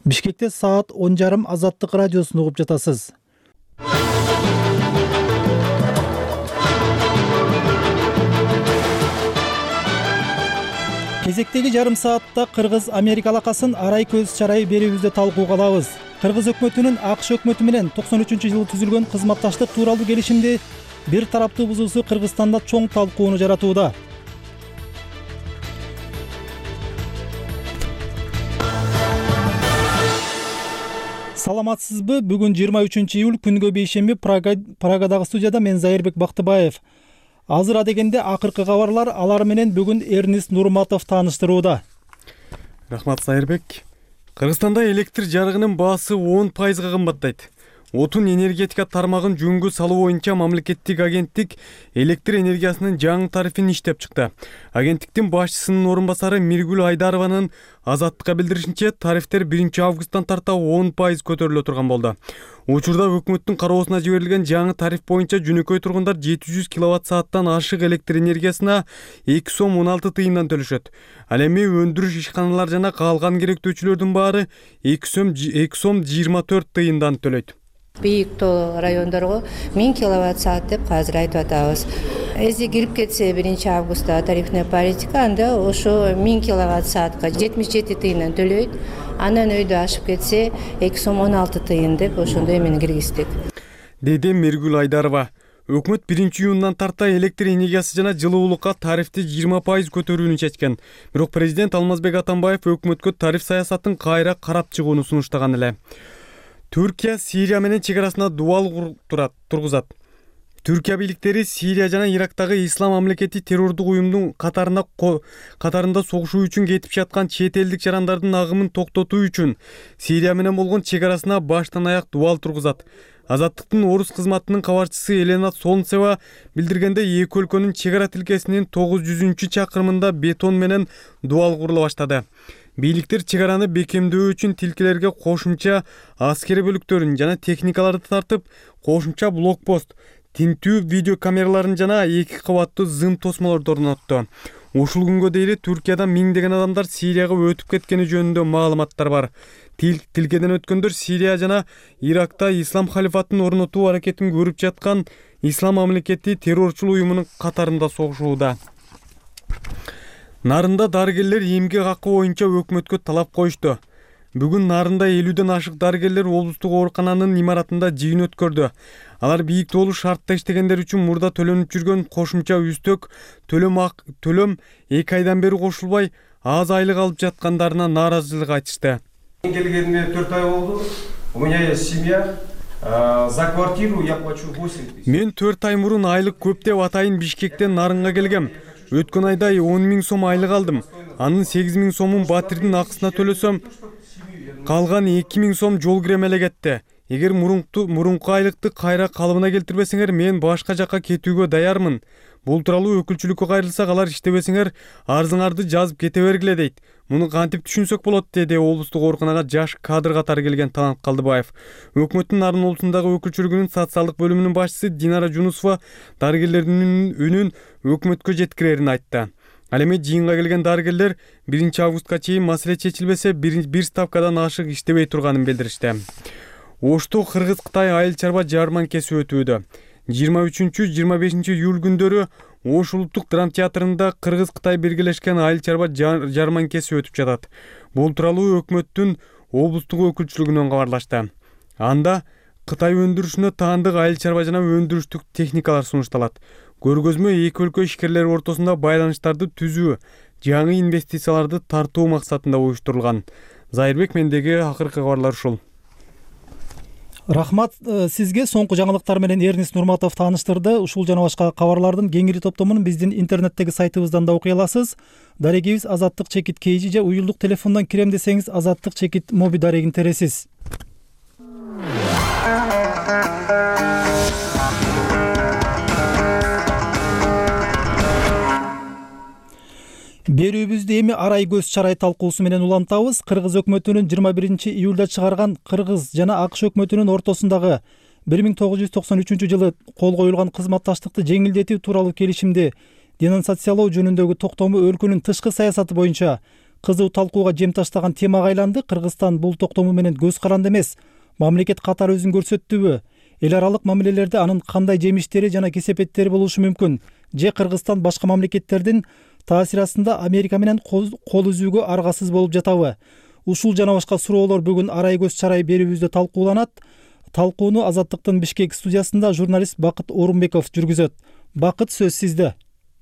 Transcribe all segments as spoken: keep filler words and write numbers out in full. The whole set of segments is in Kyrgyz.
Бишкекте саат он жарым Азаттык радиосун угуп жатасыз. Кезектеги жарым саатта Кыргыз-Америка алакасын арай көз чарай берүүбүздө талкууга алабыз. Кыргыз өкмөтүнүн АКШ өкмөтү менен токсон үчүнчү жылы түзүлгөн кызматташтык тууралуу келишимди бир тараптуу бузуусу Кыргызстанда чоң талкууну жаратууда. Саламатсызбы? Бүгүн жыйырма үчүнчү июль күнгө бейшемби Прага Прагадагы студияда мен Зайырбек Бактыбаев. Азыр адегенде акыркы кабарлар, алар менен бүгүн Эрнис Нурматов тааныштырууда. Рахмат Зайырбек. Кыргызстанда электр жарыгынын баасы он пайызга кымбаттайт. Отун энергетика тармагын жөнгө салуу боюнча мамлекеттик агенттик электр энергиясынын жаңы тарифин иштеп чыкты. Агенттиктин башчысынын орун басары Миргүл Айдарованын Азаттыкка билдиришинче, тарифтер биринчи августтан тарта он пайыз көтөрүлө турган болду. Учурда өкмөттүн кароосуна жиберилген жаңы тариф боюнча жөнөкөй тургундар жети жүз киловатт сааттан ашык электр энергиясына эки сом он алты тыйындан төлөшөт. Ал эми өндүрүш ишканалар жана калган керектөөчүлөрдүн баары эки сом жыйырма төрт тыйындан төлөйт. Бийик тоо райондорго миң киловатт саат деп азыр айтып атабыз. Эзи кирип кетсе биринчи августта тарифная политика, анда ошо миң киловатт саатка жетимиш жети тыйындан төлөйт. Андан өйдө ашып кетсе эки сом он алты тыйын деп ошондой эмени киргиздик. Деди Миргүл Айдарова. Өкмөт биринчи июндан тарта электр энергиясы жана жылуулукка тарифти жыйырма пайыз көтөрүүнү чечкен. Бирок президент Алмазбек Атамбаев өкмөткө тариф саясатын кайра карап чыгууну сунуштаган эле. Түркия Сирия менен чегарасына дуал тургузат. Түркия бийликтери Сирия жана Ирактагы ислам мамлекети террордук уюмдун катарында катарында согушуу үчүн кетип жаткан чет элдик жарандардын агымын токтотуу үчүн Сирия менен болгон чегарасына баштан аяк дуал тургузат. Азаттыктын орус кызматынын кабарчысы Елена Солнцева билдиргенде, эки өлкөнүн чегара тилкесинин тогуз жүзүнчү чакырымында бетон менен дуал курула баштады. Бийликтер чегараны бекемдөө үчүн тилкелерге кошумча аскери бөлүктөрүн жана техникаларды тартып, кошумча блокпост, тинтүү видео камераларын жана эки кабаттуу зым тосмолорду орнотту. Ушул күнгө дейин Түркиядан миңдеген адамдар Сирияга өтүп кеткени жөнүндө маалыматтар бар. Тил тилкеден өткөндөр Сирия жана Иракта ислам халифатын орнотуу аракетин көрүп жаткан ислам мамлекети террорчул уюмунун катарында согушууда. Нарында дарыгерлер эмгек акы боюнча өкмөткө талап коюшту. Бүгүн Нарында элүүдөн ашык дарыгерлер облустук оорукананын имаратында жыйын өткөрдү. Алар бийик тоолуу шартта иштегендер үчүн мурда төлөнүп жүргөн кошумча үстөк төлөм төлөм эки айдан бери кошулбай, аз айлык алып жаткандарына нааразычылык айтышты. Келгениме төрт ай болду. У меня есть семья. За квартиру я плачу восемь тысяч. Мен төрт ай мурун айлык көп деп атайын Бишкектен Нарынга келгем. Өткөн айда он миң сом айлык алдым. Анын сегиз миң сомун батирдин акысына төлөсөм, калган эки миң сом жол кирем эле кетти. Эгер мурунку мурунку айлыкты кайра калыбына келтирбесеңер, мен башка жакка кетүүгө даярмын. Бул тууралуу өкүлчүлүккө кайрылсак, алар иштебесеңер, арзыңарды жазып кете бергиле дейт. Муну кантип түшүнсөк болот, деди облустук ооруканага жаш кадр катары келген Талант Калдыбаев. Өкмөттүн Нарын облусундагы өкүлчүлүгүнүн социалдык бөлүмүнүн башчысы Динара Жунусова дарыгерлердин үнүн өкмөткө жеткирерин айтты. Ал эми жыйынга келген дарыгерлер биринчи августка чейин маселе чечилбесе, бир ставкадан ашык иштебей турганын билдиришти. Ошто Кыргыз-Кытай айыл чарба жарманкеси өтүүдө. жыйырма үчүнчү жыйырма бешинчи июль күндөрү Ош улуттук драма театрында Кыргыз-Кытай биргелешкен айыл чарба жарманкеси өтүп жатат. Бул тууралуу өкмөттүн облустук өкүлчүлүгүнөн кабарлашты. Анда Кытай өндүрүшүнө таандык айыл чарба жана өндүрүштүк техникалар сунушталат. Көргөзмө эки өлкө ишкерлери ортосунда байланыштарды түзүү, жаңы инвестицияларды тартуу максатында уюштурулган. Зайырбек, мендеги акыркы кабарлар ушул. Рахмат сизге. Соңку жаңылыктар менен Эрнис Нурматов тааныштырды. Ушул жана башка кабарлардын кеңири топтомун биздин интернеттеги сайтыбыздан да окуй аласыз. Дарегибиз Азаттык чекит кейжи же уюлдук телефондон кирем десеңиз, Азаттык чекит моби дарегин тересиз. Берүүбүздү эми арай көз чарай талкуусу менен улантабыз. Кыргыз өкмөтүнүн жыйырма биринчи июлда чыгарган Кыргыз жана АКШ өкмөтүнүн ортосундагы бир миң тогуз жүз токсон үчүнчү жылы кол коюлган кызматташтыкты жеңилдетүү тууралуу келишимди денонсациялоо жөнүндөгү токтому өлкөнүн тышкы саясаты боюнча кызуу талкууга жем таштаган темага айланды. Кыргызстан бул токтому менен көз каранды эмес. Мамлекет катары өзүн көрсөттүбү? Эл аралык мамилелерде анын кандай жемиштери жана кесепеттери болушу мүмкүн? Же Кыргызстан башка мамлекеттердин таасири астында Америка менен кол үзүүгө аргасыз болуп жатабы? Ушул жана башка суроолор бүгүн Арай көз чарай берүүбүздө талкууланат. Талкууну Азаттыктын Бишкек студиясында журналист Бакыт Орунбеков жүргүзөт. Бакыт, сөз сизде.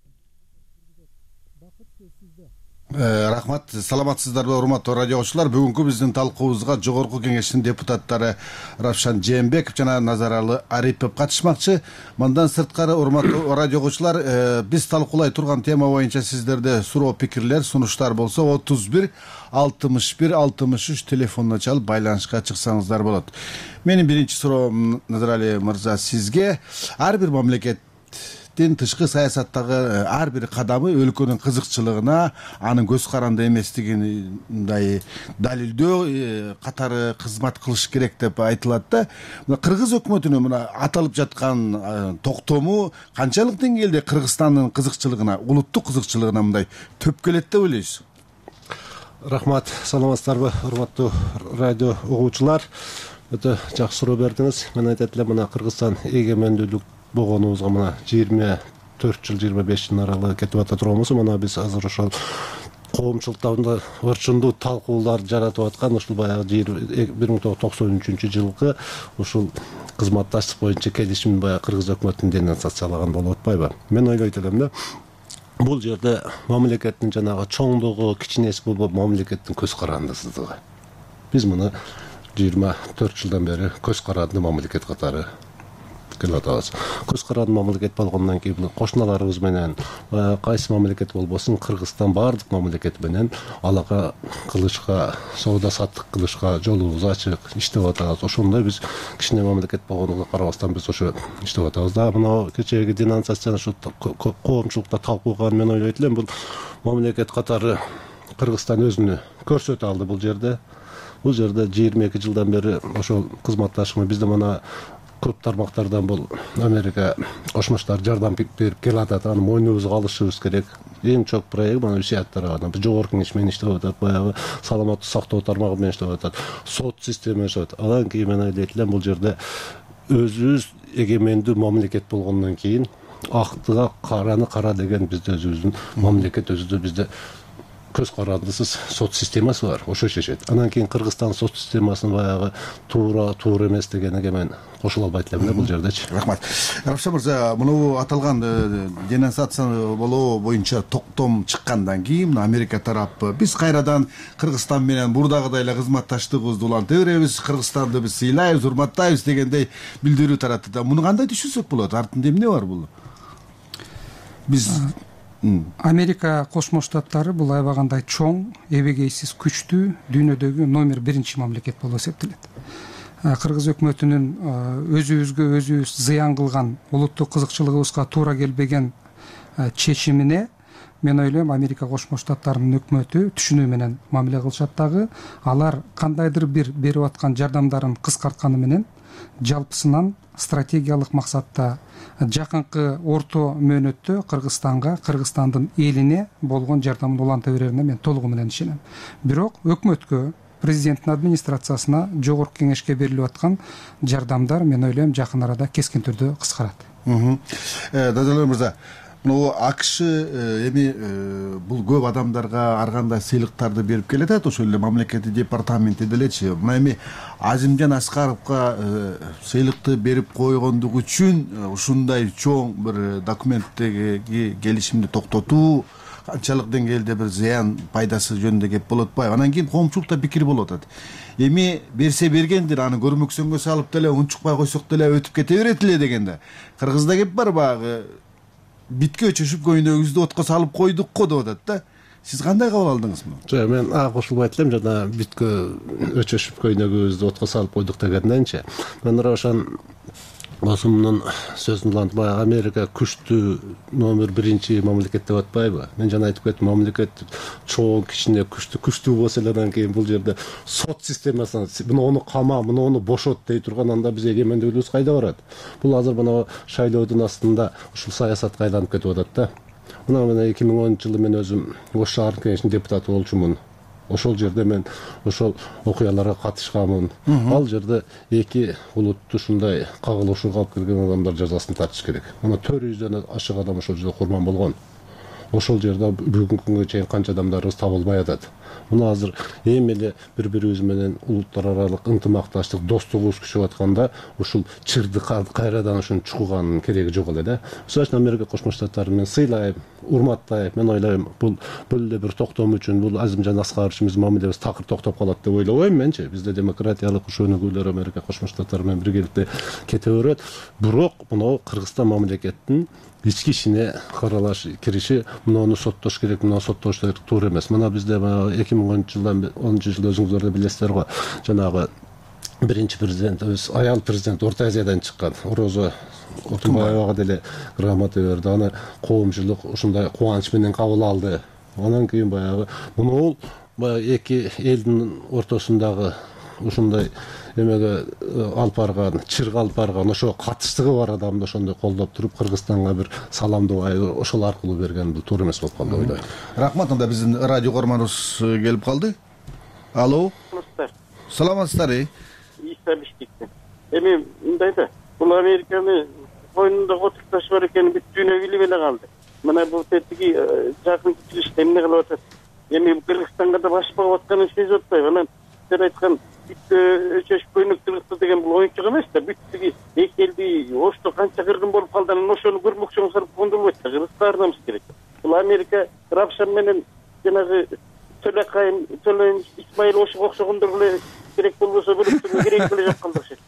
Рахмат, саламатсыздарбы урматтуу радио окуучулар. Бүгүнкү биздин талкуубузга Жогорку Кеңештин депутаттары Равшан Жээнбеков жана Назаралы Арипов катышмакчы. Мындан сырткары урматтуу радио окуучулар, биз талкуулай турган тема боюнча сиздерде суроо, пикирлер, сунуштар болсо отуз бир алтымыш бир алтымыш үч телефонуна чалып байланышка чыксаңыздар болот. Менин биринчи суроом, Назаралы мырза, сизге ар бир мамлекет тышкы саясаттагы ар бир кадамы өлкөнүн кызыкчылыгына, анын көз каранды эместигин мындай далилдөө катары кызмат кылыш керек деп айтылат да. Кыргыз өкмөтүнүн мына аталып жаткан токтому канчалык деңгээлде Кыргызстандын кызыкчылыгына, улуттук кызыкчылыгына мындай төп келет деп ойлойсуз? Рахмат, саламатсыздарбы урматтуу радио угуучулар. Өтө жакшы суроо бердиңиз. Мен айтат элем, мына Кыргызстан эгемендүүлүк болгонубузга мына жыйырма төрт жыл, жыйырма беш жыл аралыгы кетип ата турганбыз. Мына биз азыр ошол коомчулуктарда ырчындуу талкуулар жаратып аткан ушул баягы бир миң тогуз жүз токсон үчүнчү жылкы ушул кызматташтык боюнча келишим баягы Кыргыз өкмөтүн денонсациялаган болуп атпайбы? Мен ойлойт элем да, бул жерде мамлекеттин жанагы чоңдугу, кичинеси болбоп, мамлекеттин көз карандысыздыгы. Биз муну жыйырма төрт жылдан бери көз каранды мамлекет катары келип атабыз. Көз каранды мамлекет болгондон кийин кошуналарыбыз менен кайсы мамлекет болбосун, Кыргызстан бардык мамлекет менен алака кылышка, соода саттык кылышка жолубуз ачык, иштеп атабыз. Ошондой биз кичине мамлекет болгонуна карабастан биз ошо иштеп атабыз. Да, мына кечээги денонсацияны ушу коомчулукта талкууган мен ойлойт элем, бул мамлекет катары Кыргызстан өзүнү көрсөтө алды бул жерде. Бул жерде жыйырма эки жылдан бери ошол кызматташма бизде мына көп тармактардан бул Америка Кошмо Штаттар жардам берип келатат. Аны мойнубузга алышыбыз керек. Эң чоң проект мына Үсият тарабынан Жогорку Кеңеш менен иштеп атат, баягы саламаттык сактоо тармагы менен иштеп атат, сот система иштеп атат. Андан кийин мен ойлойт элем, бул жерде өзүбүз эгемендүү мамлекет болгондон кийин актыга караны кара деген бизде өзүбүздүн мамлекет өзүдө бизде көз карандысыз сот системасы бар. Ошо чечет. Андан кийин Кыргызстан сот системасынын баягы туура, туура эмес дегениге мен кошула албайт элем да бул жердечи. Рахмат. Равшан мырза, муну аталган денонсация болуу боюнча токтом чыккандан кийин Америка тарапы биз кайрадан Кыргызстан менен мурдагыдай эле кызматташтыгыбызды уланта беребиз, Кыргызстанды биз сыйлайбыз, урматтайбыз дегендей билдирүү таратты да. Муну кандай түшүнсөк болот? Артында эмне бар бул? Биз Америка Кошмо Штаттары бул аябагандай чоң, эбегейсиз күчтүү дүйнөдөгү номер биринчи мамлекет болуп эсептелет. Кыргыз өкмөтүнүн өзүбүзгө өзүбүз зыян кылган, улуттук кызыкчылыгыбызга туура келбеген чечимине мен ойлойм Америка Кошмо Штаттарынын өкмөтү түшүнүү менен мамиле кылышат дагы. Алар кандайдыр бир берип аткан жардамдарын кыскартканы менен жалпысынан стратегиялык максатта жакынкы орто мөөнөттө Кыргызстанга, Кыргызстандын элине болгон жардамын уланта берерине мен толугу менен ишенем. Бирок өкмөткө, президенттин администрациясына, Жогорку Кеңешке берилип аткан жардамдар мен ойлойм жакын арада кескин түрдө кыскарат. Назаралы мырза, мына АКШ эми бул көп адамдарга ар кандай сыйлыктарды берип келатат, ошол эле мамлекеттик департаменти делечи. Мына эми Азимжан Аскаровго сыйлыкты берип койгондугу үчүн ушундай чоң бир документтеги келишимди токтотуу канчалык деңгээлде бир зыян пайдасы жөнүндө кеп болуп атпайбы? Анан кийин коомчулукта пикир болуп атат. Эми берсе бергендир, аны көрмөксөнгө салып деле унчукпай койсок деле өтүп кете берет эле дегенде. Кыргызда кеп бар баягы биткө чөшүп көйнөгүбүздү отко салып койдук го деп атат да. Сиз кандай кабыл алдыңыз муну? Жок, мен а кошулбайт элем, жана биткө өчөшүп көйнөгүбүздү отко салып койдук дегенденчи. Мен ошон Басымнын сөзүн улантып, баягы Америка күчтүү номер биринчи мамлекет деп атпайбы? Мен жана айтып кеттим, мамлекет чоң, кичине, күчтүү, күчтүү болсо эле андан кийин бул жерде сот системасына муну ону кама, муну ону бошот дей турган, анда биз эгемендүүлүгүбүз кайда барат? Бул азыр мына шайлоодун астында ушул саясатка айланып кетип атат да. Мына эки миң онунчу жылы мен өзүм Ош шаардык кеңешинин депутаты болчумун. ошол жерде мен ошол окуяларга катышканмын. Ал жерде эки улутту ушундай кагылышууга алып келген адамдар жазасын тартыш керек. Мына төрт жүздөн ашык адам ошол жерде курман болгон. Ошол жерде бүгүнкү күнгө чейин канча адамдарыбыз табылбай атат. Мына азыр эми эле бири-бирибиз менен улуттар аралык ынтымакташтык, достугубуз күчөп атканда ушул чырды кайрадан ушуну чукуганын кереги жок эле да. Ошол үчүн Америка Кошмо Штаттарын мен сыйлайм, урматтайм. Мен ойлойм, бул бул эле бир токтом үчүн, бул Азимжан Аскаровичибиздин мамилебиз такыр токтоп калат деп ойлобойм менчи. Бизде демократиялык ушул өнүгүүлөр Америка Кошмо Штаттары менен биргеликте кете берет. Бирок мына Кыргызстан мамлекеттин ички ишине каралаш кириши муну соттош керек, муну соттош туура эмес. Мына бизде эки миң онунчу жылдан онунчу жылда өзүңүздөр да билесиздер го, жанагы биринчи президентибиз, аял президент Орто Азиядан чыккан, Орозо Отунбаевага деле грамота берди. Аны коомчулук ушундай кубанч менен кабыл алды. Анан кийин баягы муну баягы эки элдин ортосундагы ушундай эмеге алып барган, чырга алып барган, ошо катыштыгы бар адамды ошондой колдоп туруп Кыргызстанга бир саламдуу ошол аркылуу берген бул туура эмес болуп калды ойлойм. Рахмат. Анда биздин радио көрманыбыз келип калды. Алло. Саламатсыздар. Истабиштикте. Эми мындай да, бул Американы койнунда отурташ бар экенин бүт дүйнө билип эле калды. Мына бул тетиги жакын кичилиште эмне кылып атат? Эми Кыргызстанга да баш багып атканын сезип атпайбы? Анан силер айткан өчөш көйнөк тыгызды деген бул оюнчук эмес да. Бүт тиги эки элди ошто канча кыргын болуп калды, анан ошону көрмөкчүңүздөр кондурбойт да. Кыргыз каарнамыз керек. Бул Америка Рапшан менен жанагы Төлөкайым, Төлөйм Исмаил ошого окшогондор эле керек болбосо бөлөктүгү керек эле жаткандар шек.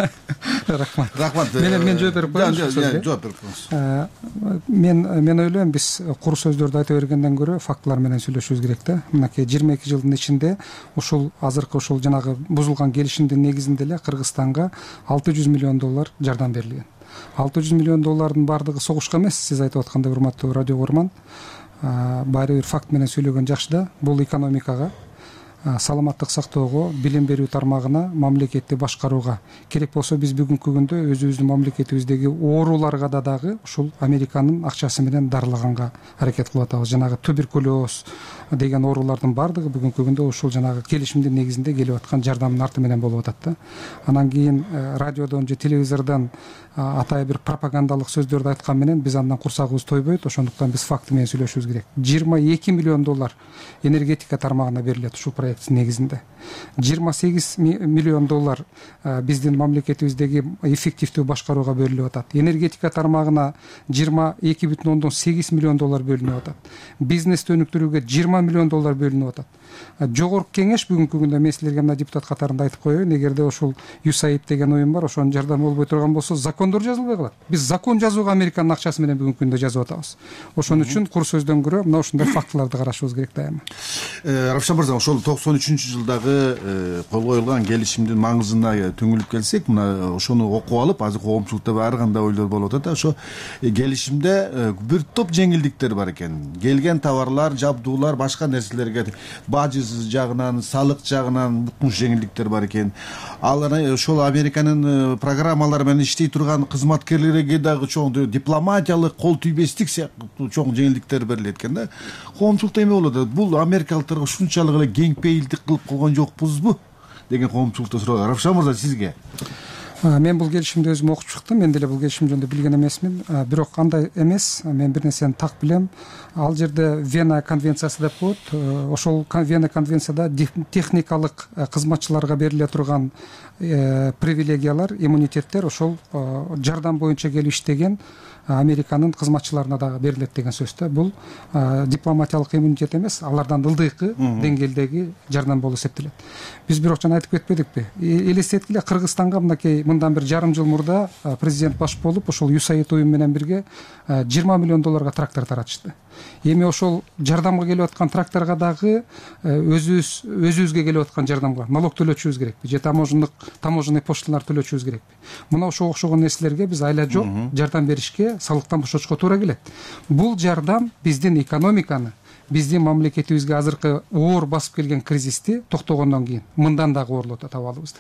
Рахмат. Рахмат. Мен мен жооп берип коеюн. Жооп берип коюңуз. Мен мен ойлойм, биз куру сөздөрдү айта бергенден көрө фактылар менен сүйлөшүбүз керек да. Мынакей жыйырма эки жылдын ичинде ушул азыркы ушул жанагы бузулган келишимдин негизинде эле Кыргызстанга алты жүз миллион доллар жардам берилген. алты жүз миллион доллардын баардыгы согушка эмес, сиз айтып аткандай урматтуу радио көрман. Баары бир факт менен сүйлөгөн жакшы да. Бул экономикага, саламаттык сактоого, билим берүү тармагына, мамлекетти башкарууга керек болсо биз бүгүнкү күндө өзүбүздүн мамлекетибиздеги ооруларга да дагы ушул Американын акчасы менен дарылаганга аракет кылып атабыз. Жанагы туберкулез деген оорулардын баардыгы бүгүнкү күндө ушул жанагы келишимдин негизинде келип аткан жардамдын арты менен болуп атат да. Анан кийин радиодон же телевизордон атайын бир пропагандалык сөздөрдү айткан менен биз андан курсагыбыз тойбойт. Ошондуктан биз факты менен сүйлөшүбүз керек. жыйырма эки миллион доллар энергетика тармагына берилет ушул проекттин негизинде. жыйырма сегиз миллион доллар биздин мамлекетибиздеги эффективдүү башкарууга бөлүнүп атат. Энергетика тармагына жыйырма эки бүтүн ондон сегиз миллион доллар бөлүнүп атат. Бизнести өнүктүрүүгө жыйырма миллион доллар бөлүнүп атат. Жогорку кеңеш бүгүнкү күндө мен силерге мына депутат катарында айтып коеюн, эгерде ушул ю эс эй ай ди деген уюм бар, ошонун жардамы болбой турган болсо закондор жазылбай калат. Биз закон жазууга Американын акчасы менен бүгүнкү күндө жазып атабыз. Ошон үчүн куру сөздөн көрө мына ушундай фактыларды карашыбыз керек дайыма. Равшан мырза, ошол токсон үчүнчү жылдагы кол коюлган келишимдин маңызына түңүлүп келсек, мына ошону окуп алып, азыр коомчулукта ар кандай ойлор болуп атат да. Ошо келишимде бир топ жеңилдиктер бар экен. Келген товарлар, жабдуулар, башка нерселерге бажы жагынан, салык жагынан бутмуш жеңилдиктер бар экен. Ал ошол Американын программалары менен иштей турган кызматкерлерге дагы чоң дипломатиялык кол тийбестик сыяктуу чоң жеңилдиктер берилет экен да. Коомчулукта эме болот? Бул америкалыктарга ушунчалык эле кең пейилдик кылып койгон жокпузбу деген коомчулукта суроо. Равшан мырза, сизге? Мен бул келишимди өзүм окуп чыктым. Мен деле бул келишим жөнүндө билген эмесмин. Бирок андай эмес. Мен бир нерсени так билем. Ал жерде Вена конвенциясы деп коет. Ошол Вена конвенцияда техникалык кызматчыларга бериле турган привилегиялар, иммунитеттер ошол жардам боюнча келип иштеген Американын кызматчыларына дагы берилет деген сөз да. Бул дипломатиялык иммунитет эмес, алардан ылдыйкы деңгээлдеги жардам болуп эсептелет. Биз бирок жана айтып кетпедикпи? Элестеткиле, Кыргызстанга мынакей мындан бир жарым жыл мурда президент баш болуп, ошол ю эс эй ай ди уюм менен бирге жыйырма миллион долларга трактор таратышты. Эми ошол жардамга келип аткан тракторго дагы өзүбүз өзүбүзгө келип аткан жардамга налог төлөчүбүз керекпи же таможенник таможенный пошлиналар төлөчүбүз керекпи? Мына ошого окшогон нерселерге биз айла жок жардам беришке, салыктан бошотушка туура келет. Бул жардам биздин экономиканы, биздин мамлекетибизге азыркы оор басып келген кризисти токтогондон кийин мындан дагы оорлотот абалыбызды.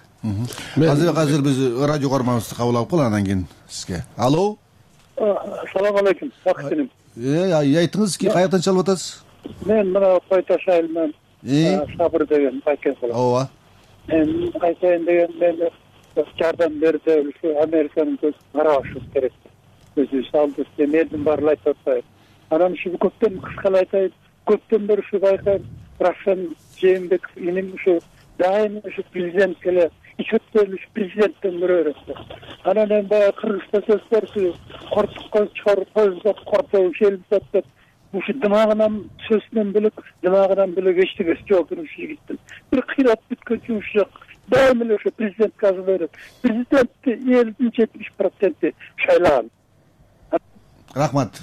Азыр азыр биз радио көрманыбызды кабыл алып калалы, андан кийин сизге. Алло. Assalamu alaykum. Вакытым. Э, айтыңыз, ки каяктан чалып атасыз? Мен мына Кой Тош айылынан Sabır деген Байкенов. ооба. Эми айтайын деген мен жардам берсе ушу Американын көз карабашыбыз керек. Өзүбүз алдыбыз деп элдин баарын айтып атпайбы. Анан ушу көптөн кыскалай айтайын, көптөн бери ушу Байкан Равшан Жээнбеков иним ушу дайым ушу президент эле ичөттөн ушу президенттен көрөбүз. Анан эми баягы Кыргызста сөз берчү, кортукка чыгарып коюлуп, кортоо шелип атат. Ушу дымагынан сөзүнөн бөлөк, дымагынан бөлөк эчтегеси жок ушу жигиттин. Бир кыйрат бүткөн жумуш жок. Дайым эле ушу президентке азыр берет. Президентти элдин жетимиш проценти шайлаган. Рахмат.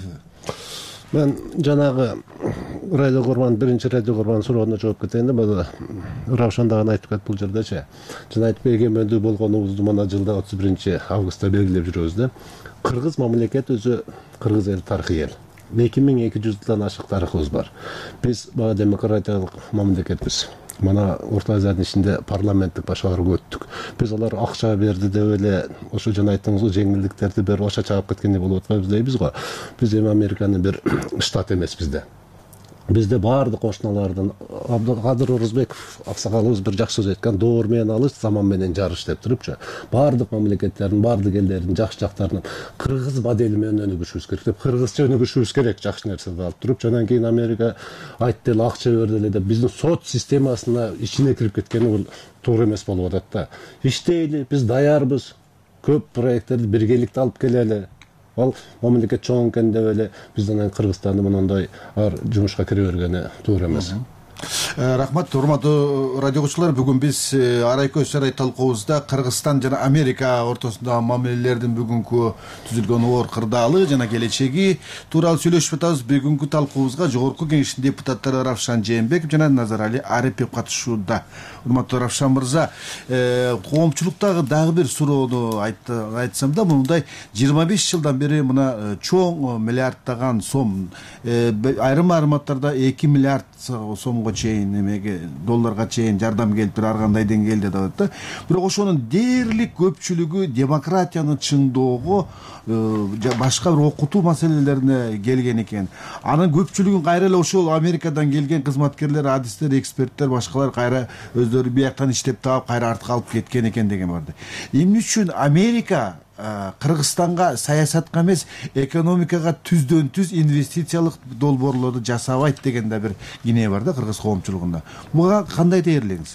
Мен жанагы радио Курман биринчи радио Курман сурооуна жооп кетейин да, бул Равшан дагы айтып кетти бул жердечи. Жана айтып эгемендүү болгонубузду мына жылда отуз биринчи августта белгилеп жүрөбүз да. Кыргыз мамлекет өзү кыргыз эл тарыхый эл. эки миң эки жүздөн ашык тарыхыбыз бар. Биз баа демократиялык мамлекетпиз. Мана Орто Азиянын ичинде парламенттик башкарууга өттүк. Биз алар акча берди деп эле ошо жана айттыңыз, жеңилдиктерди берип ошо чагып кеткенде болуп атпайбыз дейбиз го. Биз эми Американын бир штат эмеспиз да. Бизде баардык кошуналардан Абдыкадыр Орозбеков аксакалыбыз бир жакшы сөз айткан, доор менен алыш, заман менен жарыш деп турупчу. Баардык мамлекеттердин, баардык элдердин жакшы жактарынан кыргыз модели менен өнүгүшүбүз керек деп, кыргызча өнүгүшүбүз керек жакшы нерселерди алып туруп, анан кийин Америка айтты эле, акча берди эле деп биздин сот системасына ичине кирип кеткени бул туура эмес болуп атат да. Иштейли, биз даярбыз. Көп проекттерди биргеликте алып келели. Ал мамлекет чоң экен деп эле бизден Кыргызстанды мындай ар жумушка кире бергени туура эмес. Рахмат, урматтуу радиогочулар, бүгүн биз Арай көз чарай талкуубузда Кыргызстан жана Америка ортосундагы мамилелердин бүгүнкү түзүлгөн оор кырдаалы жана келечеги тууралуу сүйлөшүп атабыз. Бүгүнкү талкуубузга Жогорку Кеңештин депутаттары Равшан Жээнбеков жана Назарали Арипов катышууда. Урматтуу Равшан мырза, коомчулуктагы дагы бир суроону айтсам да, мындай жыйырма беш жылдан бери мына чоң миллиарддаган сом, айрым аймактарда эки миллиард сомго чейин, эмеге долларга чейин жардам келиптир, ар кандай деңгээлде деп атат да. Бирок ошонун дээрлик көпчүлүгү демократияны чыңдоого, башка бир окутуу маселелерине келген экен. Анын көпчүлүгүн кайра эле ошол Америкадан келген кызматкерлер, адистер, эксперттер, башкалар кайра өздөрү бияктан иштеп таап кайра артка алып кеткен экен деген барды. Эмне үчүн Америка Кыргызстанга саясатка эмес, экономикага түздөн түз инвестициялык долбоорлорду жасабайт деген да бир кине бар да кыргыз коомчулугунда. Буга кандай дээрлейсиз?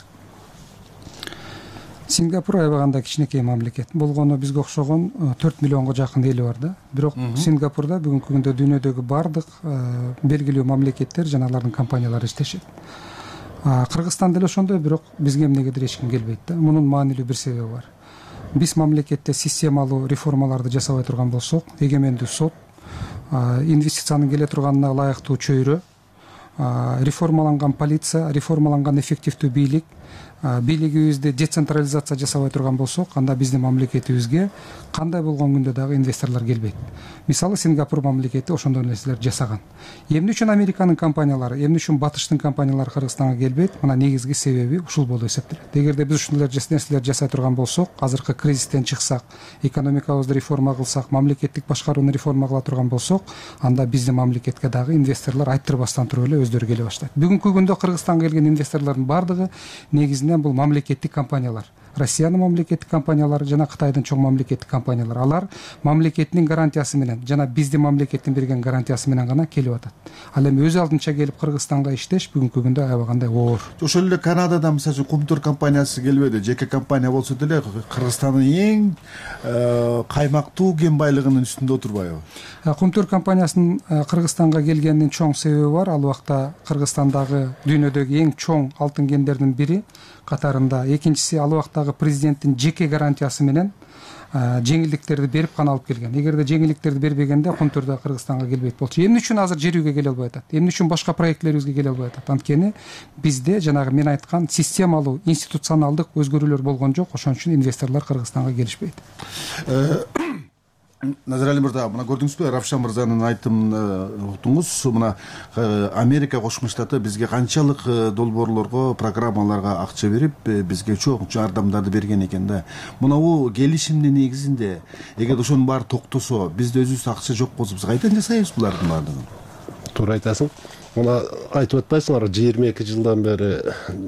Сингапур аябаганда кичинекей мамлекет. Болгону бизге окшогон төрт миллионго жакын эли бар да. Бирок Сингапурда бүгүнкү күндө дүйнөдөгү бардык белгилүү мамлекеттер жана алардын компаниялары иштешет. Кыргызстан деле ошондой, бирок бизге эмнегедир эч ким келбейт да. Мунун маанилүү бир себеби бар. Биз мамлекетте системалуу реформаларды жасабай турган болсок, эгемендүү сот, инвестициянын келе турганына ылайыктуу чөйрө, реформаланган полиция, реформаланган эффективдүү бийлик, бийлигибизди децентрализация жасабай турган болсок, анда биздин мамлекетибизге кандай болгон күндө дагы инвесторлор келбейт. Мисалы Сингапур мамлекети ошондой нерселерди жасаган. Эмне үчүн Американын компаниялары, эмне үчүн батыштын компаниялары Кыргызстанга келбейт? Мына негизги себеби ушул болуп эсептелет. Эгерде биз ушундай нерселерди жасай турган болсок, азыркы кризистен чыксак, экономикабызды реформа кылсак, мамлекеттик башкарууну реформа кыла турган болсок, анда биздин мамлекетке дагы инвесторлор айттырбастан туруп эле өздөрү келе баштайт. Бүгүнкү күндө Кыргызстанга келген инвесторлордун бардыгы негизинен бул мамлекеттик компаниялар. Россиянын мамлекеттик компаниялары жана Кытайдын чоң мамлекеттик компаниялары. Алар мамлекеттин гарантиясы менен жана биздин мамлекеттин берген гарантиясы менен гана келип атат. Ал эми өз алдынча келип Кыргызстанга иштеш бүгүнкү күндө аябагандай оор. Ошол эле Канадада мисалы Кумтур компаниясы келбеди. Жеке компания болсо деле Кыргызстандын эң каймактуу кен байлыгынын үстүндө отурбайбы? Кумтур компаниясынын Кыргызстанга келгенинин чоң себеби бар. Ал убакта Кыргызстандагы дүйнөдөгү эң чоң алтын кендердин бири катарында. Экинчиси, ал убактагы президенттин жеке гарантиясы менен жеңилдиктерди берип гана алып келген. Эгерде жеңилдиктерди бербегенде Кумтурда Кыргызстанга келбейт болчу. Эмне үчүн азыр жер үйгө келе албай атат? Эмне үчүн башка проектлерибизге келе албай атат? Анткени бизде жанагы мен айткан системалуу, институционалдык өзгөрүүлөр болгон жок. Ошон үчүн инвесторлор Кыргызстанга келишпейт. Назарали мырза, мына көрдүңүзбү, Равшан мырзанын айтымын уктуңуз. Мына Америка Кошмо Штаты бизге канчалык долбоорлорго, программаларга акча берип, бизге чоң жардамдарды берген экен да. Мына бул келишимдин негизинде, эгер ошонун баары токтосо, бизде өзүбүз акча жок болсо, биз кайдан жасайбыз булардын баардыгын? Туура айтасың. мына айтып атпайсыңарбы жыйырма эки жылдан бери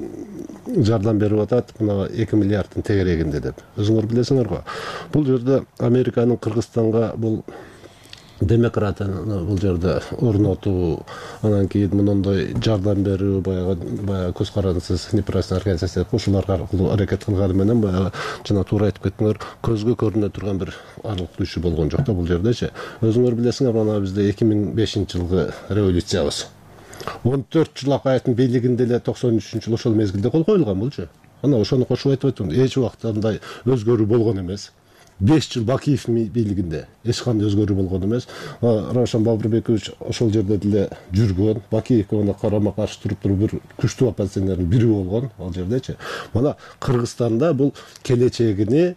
жардам берип атат мына эки миллиарддын тегерегинде деп. Өзүңөр билесиңер го. Бул жерде Американын Кыргызстанга бул демократияны бул жерде орнотуу, анан кийин мындай жардам берүү, баягы баягы көз карандысыз неправительственный организация ушулар аркылуу аракет кылганы менен баягы жана туура айтып кеттиңер, көзгө көрүнө турган бир аралыктуу иши болгон жок да бул жердечи. Өзүңөр билесиңер, мына бизде эки миң бешинчи жылгы революциябыз. он төрт жыл акаевдин бийлигинде эле токсон үчүнчү жылы ошол мезгилде кол коюлган булчу. Ана ошону кошуп айтып атам, эч убакта андай өзгөрүү болгон эмес. беш жыл Бакиев бийлигинде эч кандай өзгөрүү болгон эмес. Равшан Бабырбекович ошол жерде деле жүргөн, Бакиевке мына карама каршы туруп туруп бир күчтүү оппозиционердин бири болгон ал жердечи. Мына Кыргызстанда бул келечегини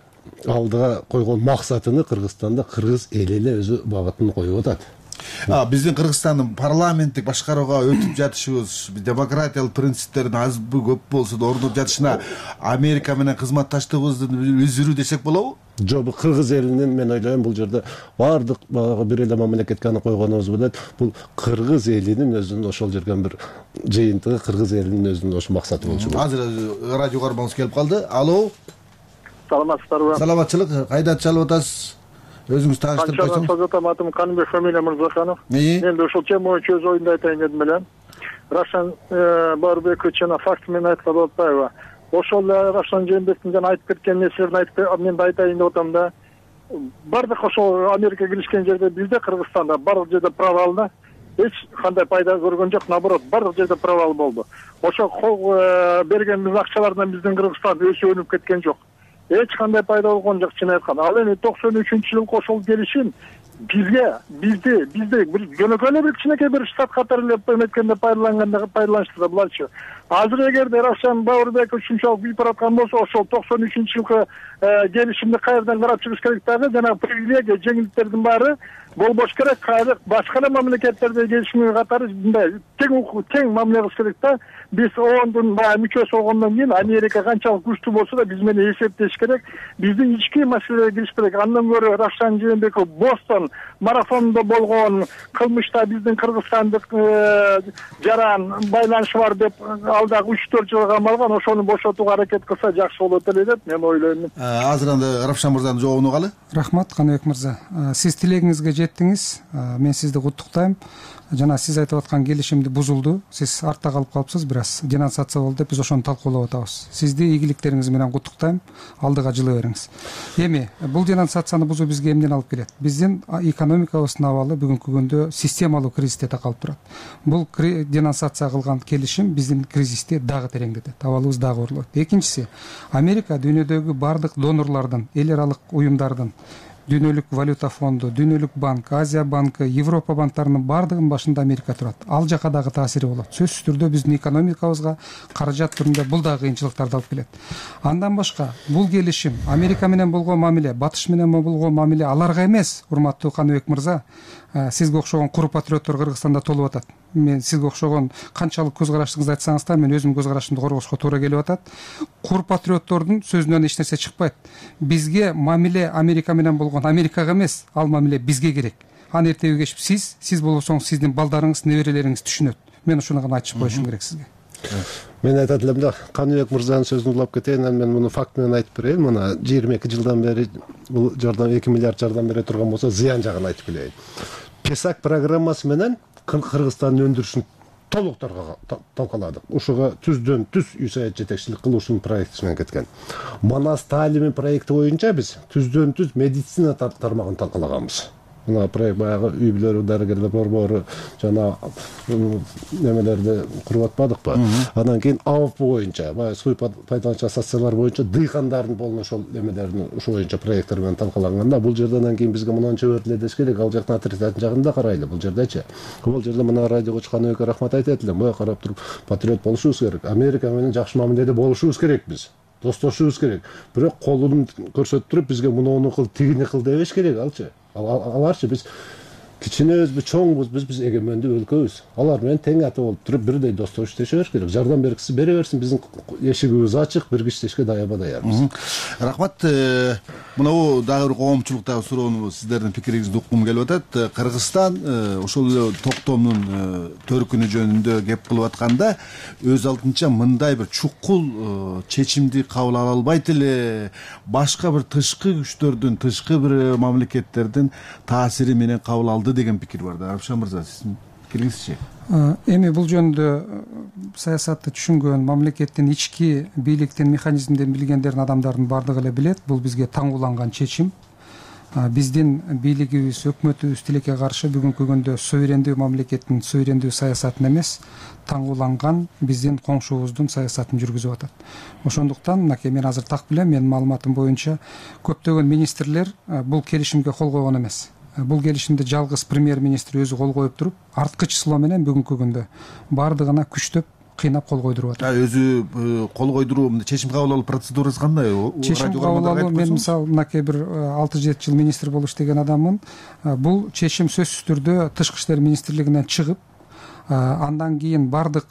алдыга койгон максатыны Кыргызстанда кыргыз эли эле өзү багытын коюп атат. Биздин Кыргызстандын парламенттик башкарууга өтүп жатышыбыз, демократиялык принциптердин азбы көп болсо да орноп жатышына Америка менен кызматташтыгыбызды үзүрүү десек болобу? Жок, кыргыз элинин мен ойлойм бул жерде бардык бир эле мамлекетке аны койгонубуз менен бул кыргыз элинин өзүнүн ошол жерден бир жыйынтыгы, кыргыз элинин өзүнүн ошо максаты болчу. Азыр радио кармагыбыз келип калды. Алло. Саламатсыздарбы? Саламатчылык. Кайда чалып атасыз? Өзүңүз тааныштырып койсоңуз. Созотом атым Каныбек Фамилия Мырзаханов. Мен да ошол тема боюнча өз оюмду айтайын дедим эле. Равшан Бабырбекович жана факт менен айткан болуп атпайбы? Ошол Равшан Жээнбековдун жана айтып кеткен нерселерин айтып мен да айтайын деп атам да. Бардык ошол Америка киришкен жерде бизде Кыргызстанда бардык жерде провал да. Эч кандай пайда көргөн жок, наоборот, бардык жерде провал болду. Ошо бергенибиз акчалардан биздин Кыргызстан өсүп өнүп кеткен жок. Эч кандай пайда болгон жок, чын айтканда. Ал эми токсон үчүнчү жылкы ошол келишим бизге, бизди, бизди бир жөнөкөй эле бир кичинекей бир штат катары эле эметкенде пайдаланганда пайдаланышты да буларчы. Азыр эгерде Равшан Бабырбеков ушунчалык бийип бараткан болсо, ошол токсон үчүнчү жылкы келишимди кайрадан карап чыгыш керек дагы, жана привилегия, жеңилдиктердин баары болбош керек. Кайра башка эле мамлекеттерде келишимге катары мындай тең тең мамиле кылыш керек да. Биз ондун баягы мүчөсү болгондон кийин Америка канчалык күчтүү болсо да биз менен эсептеш керек. Биздин ички маселелерге кириш керек. Андан көрө Равшан Жээнбеков Бостон марафонунда болгон кылмышта биздин кыргызстандык жаран байланышы бар деп алдагы үч төрт жылга камалган, ошону бошотууга аракет кылса жакшы болот эле деп мен ойлойм. Азыр анда Равшан мырзанын жообун угалы. Рахмат, Каныбек мырза. Сиз тилегиңизге жеттиңиз. Мен сизди куттуктайм. Жана сиз айтып аткан келишимди бузулду. Сиз артта калып калыпсыз, бираз денонсация болду деп биз ошону талкуулап атабыз. Сизди ийгиликтериңиз менен куттуктайм. Алдыга жылы бериңиз. Эми бул денонсацияны бузуу бизге эмнеден алып келет? Биздин экономикабыздын абалы бүгүнкү күндө системалуу кризисте такалып турат. Бул денонсация кылган келишим биздин кризисти дагы тереңдетет. Абалыбыз дагы оорулойт. Экинчиси, Америка дүйнөдөгү бардык донорлордун, эл аралык уюмдардын, Дүйнөлүк валюта фонду, Дүйнөлүк банк, Азия банкы, Европа банктарынын бардыгынын башында Америка турат. Ал жака дагы таасири болот. Сөзсүз түрдө биздин экономикабызга каражат түрүндө бул дагы кыйынчылыктарды алып келет. Андан башка бул келишим Америка менен болгон мамиле, Батыш менен болгон мамиле аларга эмес, урматтуу Каныбек мырза. Сизге окшогон куру патриоттор Кыргызстанда толуп атат. Мен сизге окшогон канчалык көз карашыңызды айтсаңыз да, мен өзүм көз карашымды коргошко туура келип атат. Кур патриоттордун сөзүнөн эч нерсе чыкпайт. Бизге мамиле Америка менен болгон Америкага эмес, ал мамиле бизге керек. Аны эртеби кечип сиз, сиз болсоңуз сиздин балдарыңыз, неберелериңиз түшүнөт. Мен ушуну гана айтып коюшум керек сизге. Мен айтат элем да, Каныбек мырзанын сөзүн улап кетейин, анан мен муну факт менен айтып берейин. Мына жыйырма эки жылдан бери бул жардам эки миллиард жардам бере турган болсо, зыян жагын айтып келейин. Песак программасы менен Кыргызстандын өндүрүшүн толук талкаладык. Ушуга түздөн түз үй-саят жетекчилик кылуушунун проекти менен кеткен. Манас таалимин проекти боюнча биз түздөн түз медицина тармагын талкалаганбыз. Мына проект баягы үй бүлөлүк дарыгерлер борбору жана немелерди куруп атпадыкпы? Андан кийин АОП боюнча, баягы суу пайдалануучу ассоциациялар боюнча дыйкандардын болуну ошол немелерин ошол боюнча проекттер менен талкаланганда, бул жерде андан кийин бизге мынанча өтүлө деш керек, ал жактан отрицательный жагын да карайлы бул жердечи. Бул жерде мына радиого чыккан өкө рахмат айтат элем. Мына карап туруп патриот болушубуз керек. Америка менен жакшы мамиледе болушубуз керек биз. Достошубуз керек. Бирок колун көрсөтүп туруп бизге муну кыл, тигини кыл дебеш керек алчы. Аларчы биз кичинебизби чоңбуз биз биз эгемендүү өлкөбүз. Алар менен тең ата болуп туруп бирдей достош иштешибиз керек. Жардам бергиси бере берсин, биздин эшигибиз ачык, бирге иштешке даяба даярбыз. Рахмат. Мынау дагы бир коомчулуктагы суроону сиздердин пикириңизди уккум келип атат. Кыргызстан ошол эле токтомдун төркүнү жөнүндө кеп кылып атканда өз алдынча мындай бир чукул чечимди кабыл ала албайт эле, башка бир тышкы күчтөрдүн, тышкы бир мамлекеттердин таасири менен кабыл алды деген пикир бар да. Арапшан мырза, сиздин пикириңизчи? Эми бул жөнүндө саясатты түшүнгөн, мамлекеттин ички бийликтин механизмдерин билгендердин адамдардын бардыгы эле билет. Бул бизге таңууланган чечим. Биздин бийлигибиз, өкмөтүбүз тилекке каршы бүгүнкү күндө суверендүү мамлекеттин суверендүү саясатын эмес, таңууланган биздин коңшубуздун саясатын жүргүзүп атат. Ошондуктан мынакей мен азыр так билем, менин маалыматым боюнча көптөгөн министрлер бул келишимге кол койгон эмес. Бул келишимди жалгыз премьер-министр өзү кол коюп туруп, арткы число менен бүгүнкү күндө бардыгына күчтөп кыйнап кол койдуруп атат. Өзү кол койдуруу, чечим кабыл алуу процедурасы кандай? Чечим кабыл алуу, мен мисалы мынакей бир алты жети жыл министр болуп иштеген адаммын. Бул чечим сөзсүз түрдө тышкы иштер министрлигинен чыгып, андан кийин бардык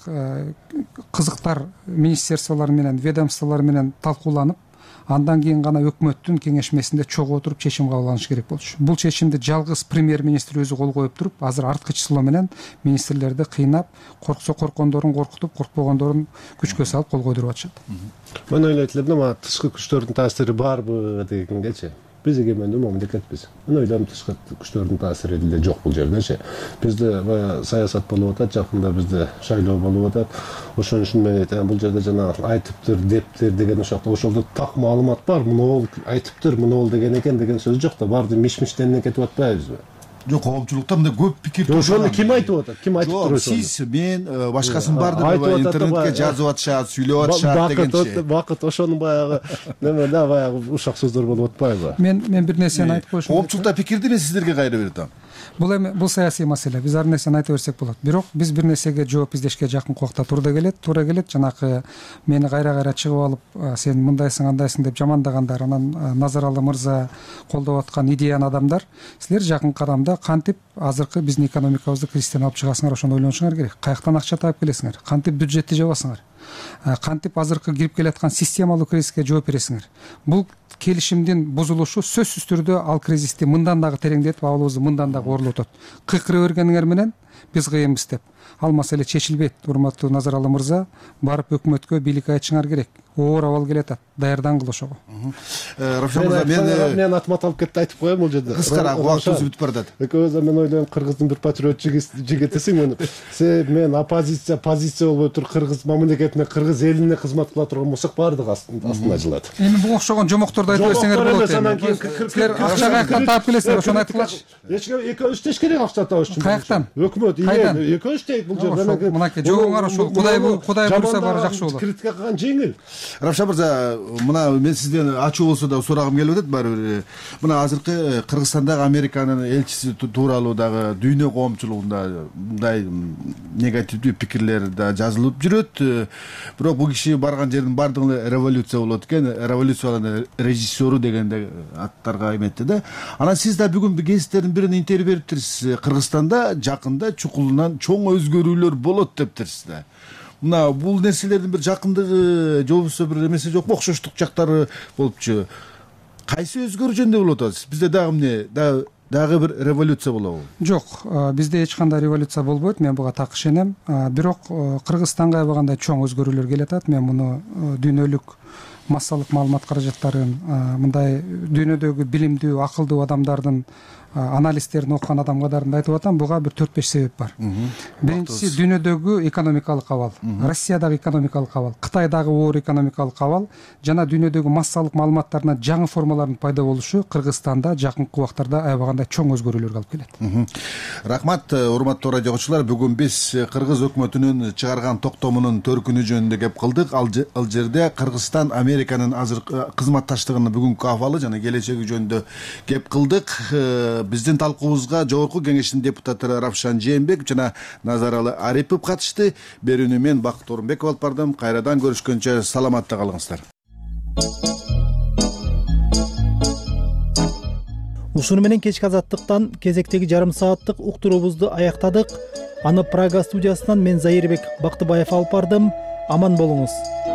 кызыктар министерстволор менен, ведомстволор менен талкууланып, андан кийин гана өкмөттүн кеңешмесинде чогуу отуруп чечим кабыл алыныш керек болчу. Бул чечимди жалгыз премьер-министр өзү кол коюп туруп, азыр арткы число менен министрлерди кыйнап, корксо коркондорун коркутуп, коркпогондорун күчкө салып кол койдуруп атышат. Мен ойлойт элем, ама тышкы күчтөрдүн таасири барбы дегенгечи. Биз эгемендүү мамлекетпиз. Мен ойлойм, тышкы күчтөрдүн таасири деле жок бул жердечи. Бизде саясат болуп атат, жакында бизде шайлоо болуп атат. Ошон үчүн мен айтам, бул жерде жана айтыптыр, дептир деген ошокто ошолдо так маалымат бар. Муну айтыптыр, муну деген экен деген сөз жок да, барды миш-миштенен кетип атпайбызбы? Жок, коомчулукта мындай көп пикир. Ошону ким айтып атат? Ким айтып туруп ошону? Сиз, мен, башкасын барды интернетке жазып атышат, сүйлөп атышат дегенчи. Бакыт ошонун баягы неме да баягы ушак сөздөр болуп атпайбы? Мен мен бир нерсени айтып коюшум. Коомчулукта пикирди мен сиздерге кайра бердим. Бул эми бул саясий маселе. Биз ар нерсени айта берсек болот. Бирок биз бир нерсеге жооп издешке жакынкы убакта туура келет, туура келет. Жанакы мени кайра-кайра чыгып алып, сен мындайсың, андайсың деп жамандагандар, анан Назаралы мырза колдоп аткан идеян адамдар, силер жакынкы адамда кантип азыркы биздин экономикабызды кризистен алып чыгасыңар, ошону ойлонушуңар керек. Каяктан акча таап келесиңер? Кантип бюджетти жабасыңар? Кантип азыркы кирип келаткан системалуу кризиске жооп бересиңер? Бул келишимдин бузулушу сөзсүз түрдө ал кризисти мындан дагы тереңдетип, абалыбызды мындан дагы ooрлотот. Кыйкыра бергениңер менен биз кыйынбыз деп. Ал маселе чечилбейт. Урматтуу Назаралы мырза, барып өкмөткө, бийликке айтышыңар керек. Оор абал келет, даярдангыл ошого. Рапшан мырза, мен мен атмат алып кетти айтып коем бул жерде. Кыскара убактыбыз бүтүп баратат. Экөөбүз мен ойлойм, кыргыздын бир патриот жигитисиң мен. Сен мен оппозиция, позиция болбой туруп кыргыз мамлекетине, кыргыз элине кызмат кыла турган болсок, баардык астына жылат. Эми буга окшогон жомокторду айтып берсеңер болот эми. Силер акча каяктан таап келесиңер, ошону айтыңарчы. Экөөбүз иштеш керек акча табыш үчүн. Каяктан? Өкмөт, ие, экөөбүз дейт бул жерде. Мынакей жогоңар ошол Кудай Кудай буйруса баары жакшы болот. Критика кылган жеңил. Рапшан мырза, мына мен сизден ачуу болсо да сурагым келип атат баары бир. Мына азыркы Кыргызстандагы Американын элчиси тууралуу дагы дүйнө коомчулугунда мындай негативдүү пикирлер да жазылып жүрөт. Бирок бул киши барган жердин баардыгы революция болот экен, революциянын режиссеру дегенде аттарга эметти да. Анан сиз да бүгүн гезиттердин бирине интервью бериптирсиз. Кыргызстанда жакында чукулунан чоң өзгөрүүлөр болот дептирсиз да. Мына бул нерселердин бир жакындыгы, же болбосо бир эмеси жокпу, окшоштук жактары болупчу. Кайсы өзгөрүү жөнүндө болуп атат? Бизде дагы эмне, дагы дагы бир революция болобу? Жок, бизде эч кандай революция болбойт, мен буга так ишенем. Бирок Кыргызстанга аябагандай чоң өзгөрүүлөр келет атат. Мен муну дүйнөлүк массалык маалымат каражаттарын, мындай дүйнөдөгү билимдүү, акылдуу адамдардын анализтерин окуган адам катарында айтып атам. Буга бир төрт беш себеп бар. Биринчиси дүйнөдөгү экономикалык абал, Россиядагы экономикалык абал, Кытайдагы оор экономикалык абал жана дүйнөдөгү массалык маалыматтардын жаңы формаларынын пайда болушу Кыргызстанда жакынкы убактарда аябагандай чоң өзгөрүүлөргө алып келет. Рахмат, урматтуу радио окуучулар. Бүгүн биз Кыргыз өкмөтүнүн чыгарган токтомунун төркүнү жөнүндө кеп кылдык. Ал жерде Кыргызстан Американын азыркы кызматташтыгынын бүгүнкү абалы жана келечеги жөнүндө кеп кылдык. Биздин талкуубузга жогорку кеңештин депутаттары Рапшан Жээнбеков жана Назаралы Арипов катышты. Берүүнү мен Бакыт Орунбеков алып бардым. Кайрадан көрүшкөнчө саламатта калыңыздар. Ушуну менен кечки азаттыктан кезектеги жарым сааттык уктуруубузду аяктадык. Аны Прага студиясынан мен Зайырбек Бактыбаев алып бардым. Аман болуңуз.